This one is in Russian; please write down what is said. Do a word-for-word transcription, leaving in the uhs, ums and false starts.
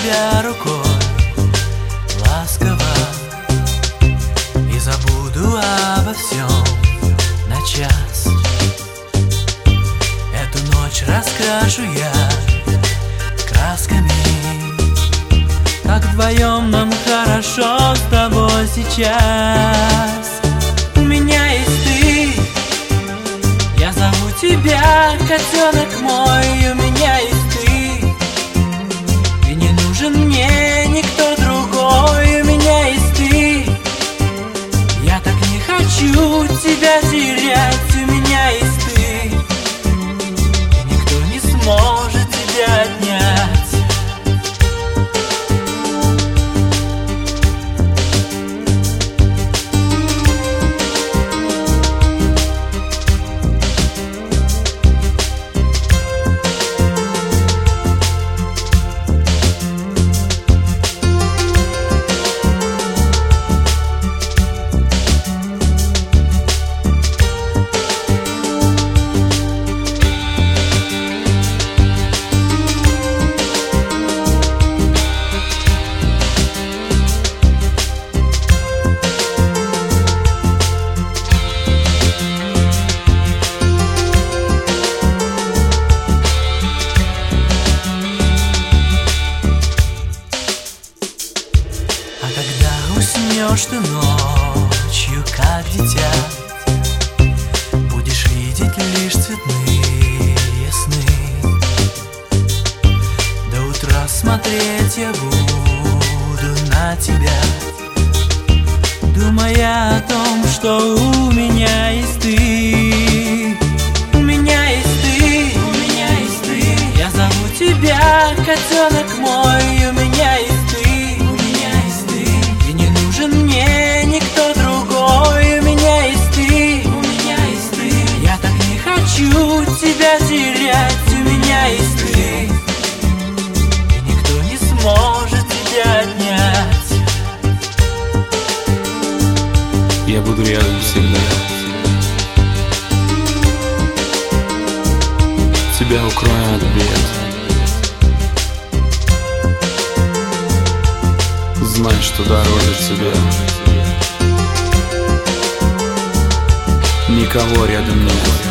тебя рукой ласково и забуду обо всем на час. Эту ночь раскрашу я красками, как вдвоем нам хорошо с тобой сейчас. У меня есть ты, я зову тебя, котенок мой. У меня есть ты, и не нужен мне никто другой. У меня есть ты, я так не хочу тебя терять. У меня есть ты, и никто не сможет тебя отнять. Уснешь ты ночью, как дитя, будешь видеть лишь цветные сны. До утра смотреть я буду на тебя, думая о том, что у меня есть ты. У меня есть ты, у меня есть ты, я зову тебя, котенок мой. У меня есть мне никто другой. У меня есть ты, у меня есть ты, я так не хочу тебя терять. У меня есть ты, и никто не сможет тебя отнять. Я буду рядом всегда, тебя укрою от бед. Знай, что дороже тебя никого рядом нет.